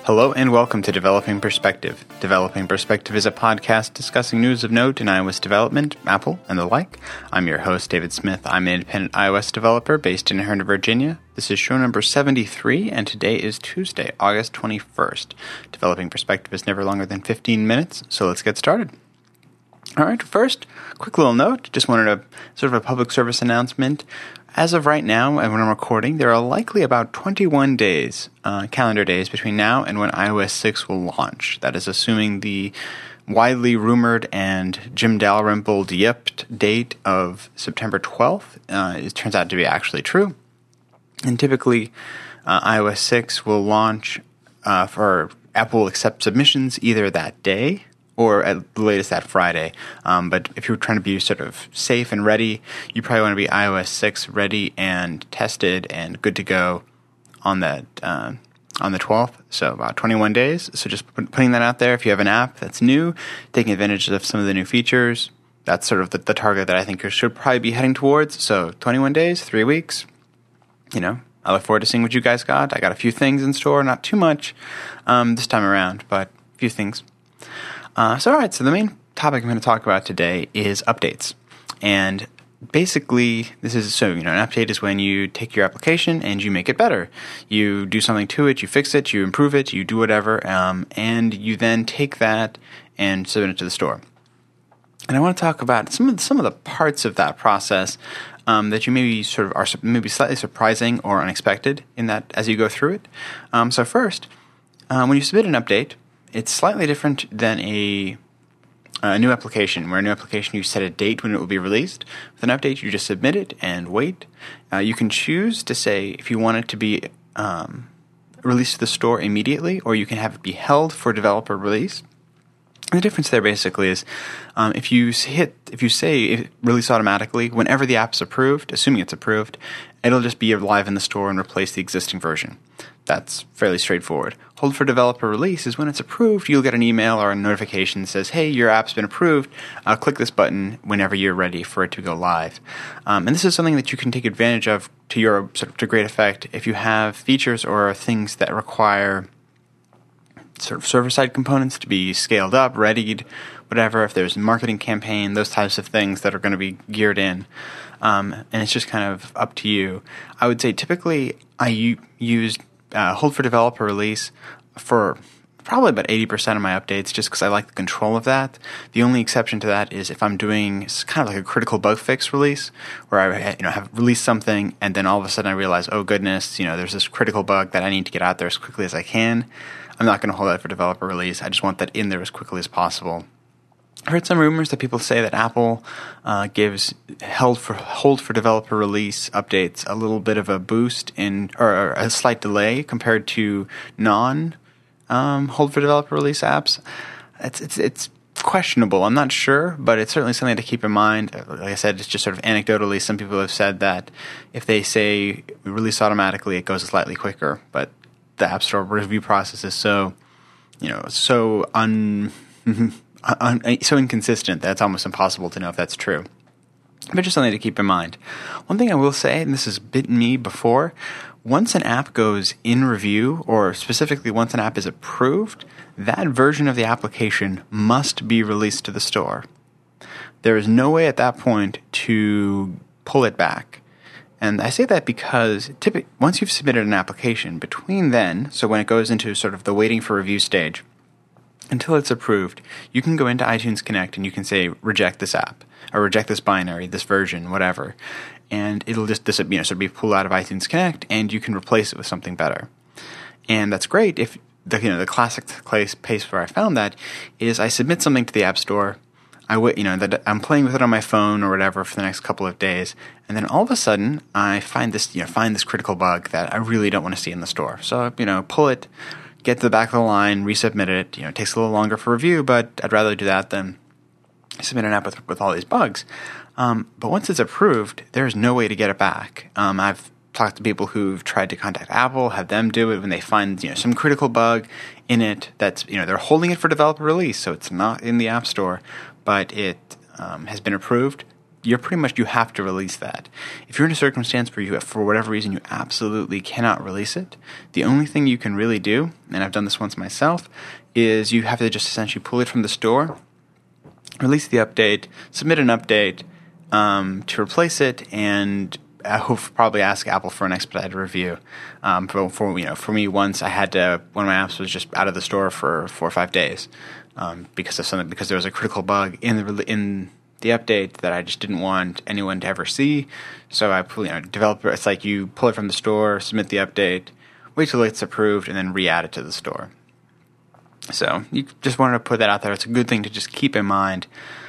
Hello and welcome to Developing Perspective. Developing Perspective is a podcast discussing news of note in iOS development, Apple, and the like. I'm your host, David Smith. I'm an independent iOS developer based in Herndon, Virginia. This is show number 73, and today is Tuesday, August 21st. Developing Perspective is never longer than 15 minutes, so let's get started. All right, first, quick little note. Just wanted a sort of a public service announcement. As of right now, and when I'm recording, there are likely about 21 days, calendar days, between now and when iOS 6 will launch. That is assuming the widely rumored and Jim Dalrymple yipped date of September 12th it turns out to be actually true. And typically, iOS 6 will launch for Apple will accept submissions either that day or at the latest that Friday. But if you're trying to be sort of safe and ready, you probably want to be iOS 6 ready and tested and good to go on the 12th. So about 21 days. So just putting that out there. If you have an app that's new, taking advantage of some of the new features, that's sort of the target that I think you should probably be heading towards. So 21 days, 3 weeks. I look forward to seeing what you guys got. I got a few things in store, not too much this time around, but a few things. So the main topic I'm going to talk about today is updates. And basically, this is an update is when you take your application and you make it better. You do something to it, you fix it, you improve it, you do whatever, and you then take that and submit it to the store. And I want to talk about some of the parts of that process that you maybe sort of are maybe slightly surprising or unexpected in that as you go through it. So first, when you submit an update, it's slightly different than a new application, where a new application you set a date when it will be released. With an update, you just submit it and wait. You can choose to say if you want it to be released to the store immediately, or you can have it be held for developer release. And the difference there basically is if you say release automatically, whenever the app's approved, assuming it's approved, it'll just be live in the store and replace the existing version. That's fairly straightforward. Hold for developer release is when it's approved, you'll get an email or a notification that says, hey, your app's been approved. Click this button whenever you're ready for it to go live. And this is something that you can take advantage of to great effect if you have features or things that require sort of server-side components to be scaled up, readied, whatever, if there's a marketing campaign, those types of things that are going to be geared in. And it's just kind of up to you. I would say typically I use hold for developer release for probably about 80% of my updates just because I like the control of that. The only exception to that is if I'm doing kind of like a critical bug fix release where I have released something and then all of a sudden I realize, oh goodness, there's this critical bug that I need to get out there as quickly as I can. I'm not going to hold that for developer release. I just want that in there as quickly as possible. I've heard some rumors that people say that Apple gives hold for developer release updates a little bit of a boost or a slight delay compared to non hold for developer release apps. It's questionable. I'm not sure, but it's certainly something to keep in mind. Like I said, it's just sort of anecdotally. Some people have said that if they say release automatically, it goes slightly quicker, but the App Store review process is so inconsistent that it's almost impossible to know if that's true. But just something to keep in mind. One thing I will say, and this has bitten me before, once an app goes in review, or specifically once an app is approved, that version of the application must be released to the store. There is no way at that point to pull it back. And I say that because once you've submitted an application, between then, so when it goes into sort of the waiting for review stage, until it's approved, you can go into iTunes Connect and you can say, reject this app, or reject this binary, this version, whatever. And it'll just sort of be pulled out of iTunes Connect and you can replace it with something better. And that's great if, the classic place where I found that is I submit something to the App Store, that I'm playing with it on my phone or whatever for the next couple of days, and then all of a sudden I find this critical bug that I really don't want to see in the store. So, pull it, get to the back of the line, resubmit it. It takes a little longer for review, but I'd rather do that than submit an app with all these bugs. But once it's approved, there's no way to get it back. I've talked to people who've tried to contact Apple, have them do it when they find some critical bug in it that's they're holding it for developer release, so it's not in the App Store, but it has been approved. you're pretty much, you have to release that. If you're in a circumstance where you, for whatever reason, you absolutely cannot release it, the only thing you can really do, and I've done this once myself, is you have to just essentially pull it from the store, release the update, submit an update to replace it, and probably ask Apple for an expedited review. For me, once I had to, one of my apps was just out of the store for 4 or 5 days because there was a critical bug in the update that I just didn't want anyone to ever see. So I developer. It's like you pull it from the store, submit the update, wait till it's approved, and then re-add it to the store. So you just wanted to put that out there. It's a good thing to just keep in mind.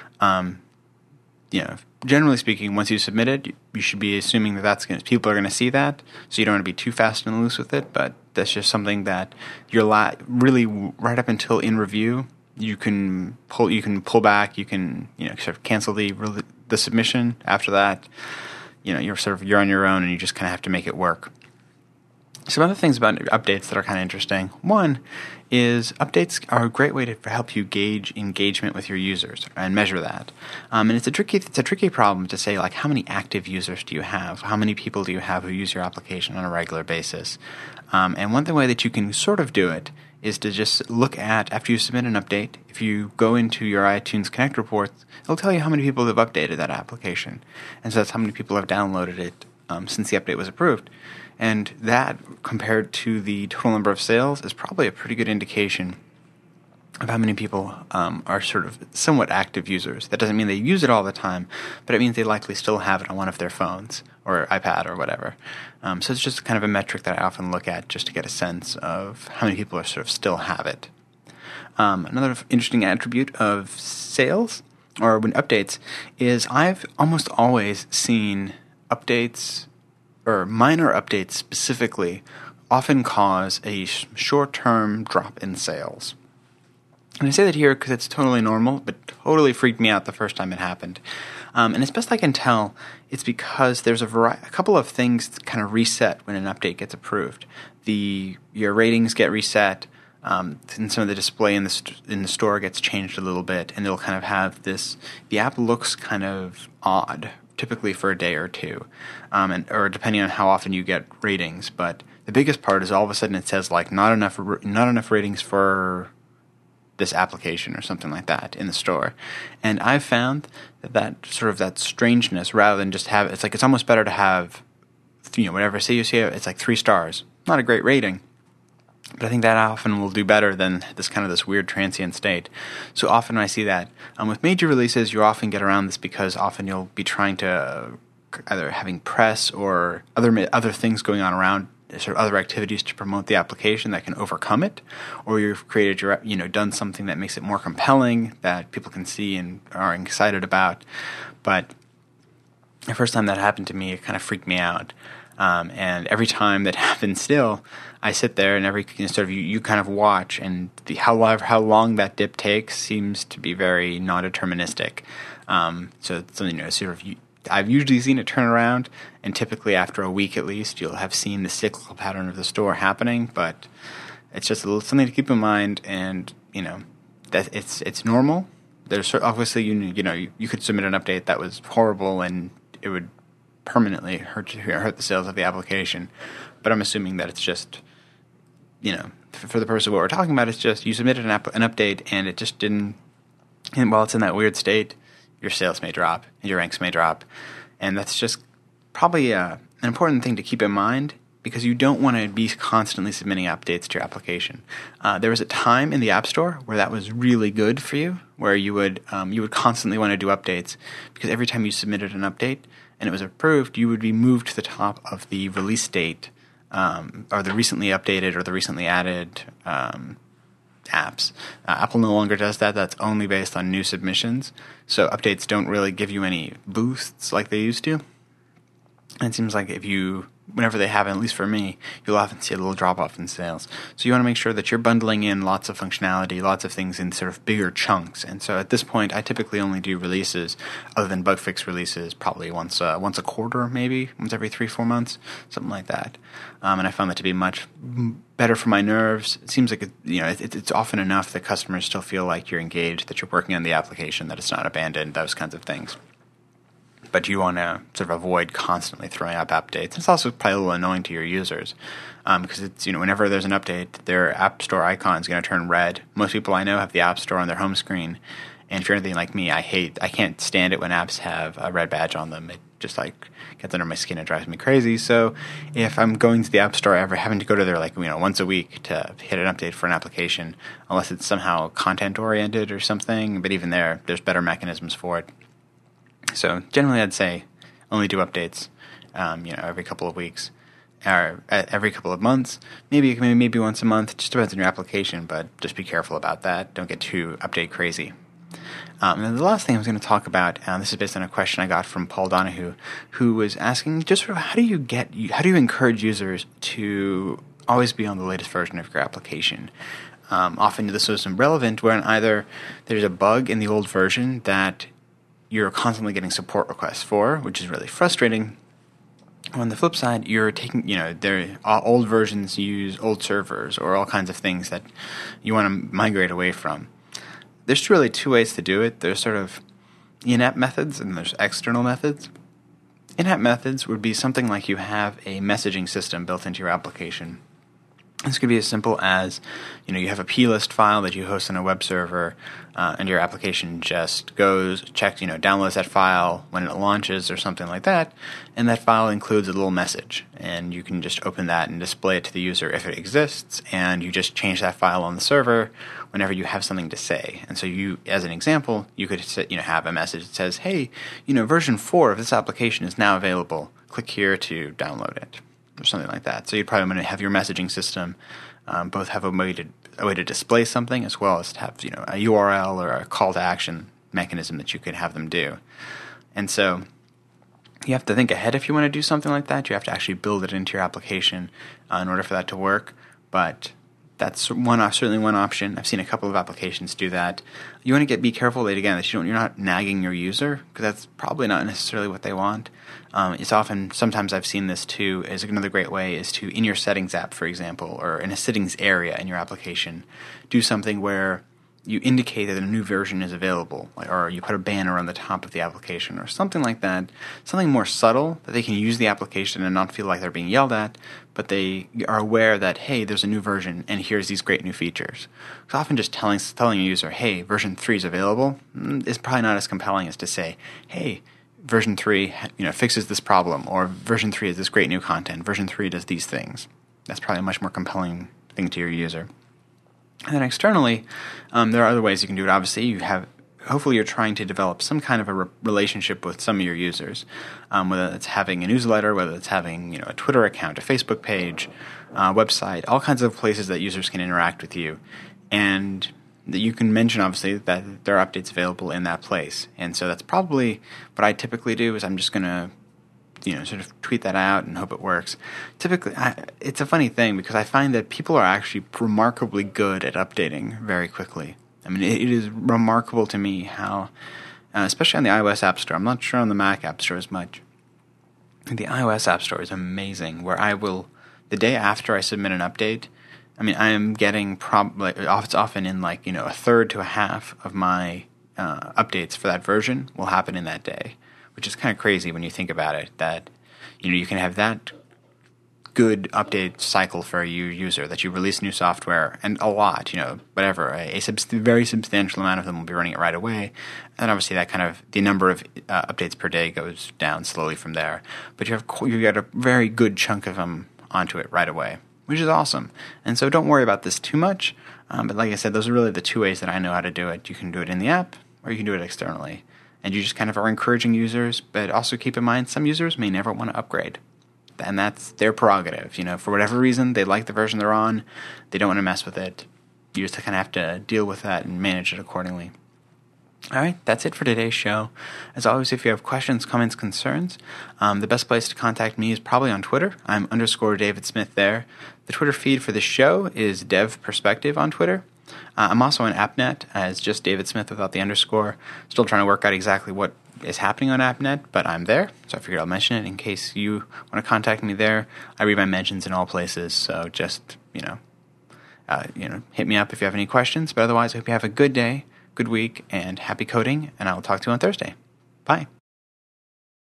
Generally speaking, once you submit it, you should be assuming that people are going to see that. So you don't want to be too fast and loose with it. But that's just something that you're really right up until in review. You can pull back. You can sort of cancel the submission. After that, you're on your own, and you just kind of have to make it work. Some other things about updates that are kind of interesting. One is updates are a great way to help you gauge engagement with your users and measure that. And it's a tricky problem to say, like, how many active users do you have? How many people do you have who use your application on a regular basis? And one way that you can sort of do it is to just look at, after you submit an update, if you go into your iTunes Connect reports, it'll tell you how many people have updated that application. And so that's how many people have downloaded it since the update was approved. And that, compared to the total number of sales, is probably a pretty good indication of how many people are sort of somewhat active users. That doesn't mean they use it all the time, but it means they likely still have it on one of their phones or iPad or whatever. So it's just kind of a metric that I often look at just to get a sense of how many people are sort of still have it. Another interesting attribute of sales or when updates is I've almost always seen updates or minor updates specifically often cause a short-term drop in sales. And I say that here because it's totally normal, but totally freaked me out the first time it happened. And as best I can tell, it's because there's a couple of things that kind of reset when an update gets approved. Your ratings get reset, and some of the display in the store gets changed a little bit, and it'll kind of have this. The app looks kind of odd, typically for a day or two, or depending on how often you get ratings. But the biggest part is all of a sudden it says like not enough ratings for this application or something like that in the store. And I've found that strangeness, rather than just have it's almost better to have whatever. Say you see it's like 3 stars, not a great rating, but I think that often will do better than this weird transient state. So often when I see that with major releases, you often get around this because often you'll be trying to either having press or other things going on around, sort of other activities to promote the application that can overcome it, or you've done something that makes it more compelling that people can see and are excited about. But the first time that happened to me, it kind of freaked me out. And every time that happens still, I sit there and you kind of watch, and how long that dip takes seems to be very non-deterministic. So it's something, I've usually seen it turn around, and typically after a week at least, you'll have seen the cyclical pattern of the store happening. But it's just something to keep in mind, and that it's normal. There's obviously you could submit an update that was horrible, and it would permanently hurt the sales of the application. But I'm assuming that it's just for the purpose of what we're talking about, it's just you submitted an update and it just didn't. And while it's in that weird state, your sales may drop, and your ranks may drop, and that's just probably an important thing to keep in mind, because you don't want to be constantly submitting updates to your application. There was a time in the App Store where that was really good for you, where you would constantly want to do updates, because every time you submitted an update and it was approved, you would be moved to the top of the release date, or the recently updated or the recently added apps. Apple no longer does that. That's only based on new submissions. So updates don't really give you any boosts like they used to. And it seems like whenever they happen, at least for me, you'll often see a little drop-off in sales. So you want to make sure that you're bundling in lots of functionality, lots of things in sort of bigger chunks. And so at this point, I typically only do releases, other than bug fix releases, probably once a quarter, maybe once every 3-4 months, something like that. And I found that to be much better for my nerves. It seems like it's often enough that customers still feel like you're engaged, that you're working on the application, that it's not abandoned, those kinds of things. but you want to sort of avoid constantly throwing up updates. It's also probably a little annoying to your users because it's, whenever there's an update, their App Store icon is going to turn red. Most people I know have the App Store on their home screen, and if you're anything like me, I can't stand it when apps have a red badge on them. It just gets under my skin. It drives me crazy. So if I'm going to the App Store, ever having to go to there once a week to hit an update for an application, unless it's somehow content oriented or something, but even there's better mechanisms for it. So generally, I'd say only do updates, every couple of weeks or every couple of months, maybe once a month. It just depends on your application, but just be careful about that. Don't get too update crazy. And then the last thing I was going to talk about, this is based on a question I got from Paul Donahue, who was asking just sort of how do you encourage users to always be on the latest version of your application? Often this is relevant when either there's a bug in the old version that you're constantly getting support requests for, which is really frustrating. On the flip side, you're taking, old versions use old servers or all kinds of things that you want to migrate away from. There's really two ways to do it. There's sort of in-app methods and there's external methods. In-app methods would be something like you have a messaging system built into your application. This could be as simple as, you have a plist file that you host on a web server, and your application just checks, downloads that file when it launches or something like that, and that file includes a little message, and you can just open that and display it to the user if it exists, and you just change that file on the server whenever you have something to say. And so you, as an example, you could have a message that says, hey, version 4 of this application is now available. Click here to download it, or something like that. So you'd probably want to have your messaging system both have a way to display something as well as to have a URL or a call to action mechanism that you could have them do. And so you have to think ahead if you want to do something like that. You have to actually build it into your application in order for that to work. But that's certainly one option. I've seen a couple of applications do that. You want to be careful that you're not nagging your user, because that's probably not necessarily what they want. Sometimes I've seen this too, is another great way is to, in your settings app, for example, or in a settings area in your application, do something where you indicate that a new version is available, or you put a banner on the top of the application or something like that, something more subtle that they can use the application and not feel like they're being yelled at, but they are aware that, hey, there's a new version and here's these great new features. Because often just telling a user, hey, version 3 is available, is probably not as compelling as to say, hey, version 3 fixes this problem, or version 3 is this great new content, version 3 does these things. That's probably a much more compelling thing to your user. And then externally, there are other ways you can do it. Obviously, hopefully you're trying to develop some kind of a relationship with some of your users, whether it's having a newsletter, whether it's having a Twitter account, a Facebook page, website, all kinds of places that users can interact with you. And that you can mention, obviously, that there are updates available in that place. And so that's probably what I typically do, is I'm just going to sort of tweet that out and hope it works. Typically, it's a funny thing because I find that people are actually remarkably good at updating very quickly. I mean, it is remarkable to me how, especially on the iOS App Store, I'm not sure on the Mac App Store as much. The iOS App Store is amazing, where I will, the day after I submit an update, I am getting it's often in a third to a half of my updates for that version will happen in that day, which is kind of crazy when you think about it, that you can have that good update cycle for a user, that you release new software, and a lot, whatever, a very substantial amount of them will be running it right away, and obviously that kind of, the number of updates per day goes down slowly from there, but you got a very good chunk of them onto it right away, which is awesome. And so don't worry about this too much, but like I said, those are really the two ways that I know how to do it. You can do it in the app, or you can do it externally. And you just kind of are encouraging users, but also keep in mind some users may never want to upgrade. And that's their prerogative. For whatever reason, they like the version they're on, they don't want to mess with it. You just kind of have to deal with that and manage it accordingly. All right, that's it for today's show. As always, if you have questions, comments, concerns, the best place to contact me is probably on Twitter. I'm _David Smith there. The Twitter feed for the show is DevPerspective on Twitter. I'm also on AppNet as just David Smith without the underscore. Still trying to work out exactly what is happening on AppNet, but I'm there, so I figured I'll mention it in case you want to contact me there. I read my mentions in all places, so just, hit me up if you have any questions. But otherwise, I hope you have a good day, good week, and happy coding, and I will talk to you on Thursday. Bye.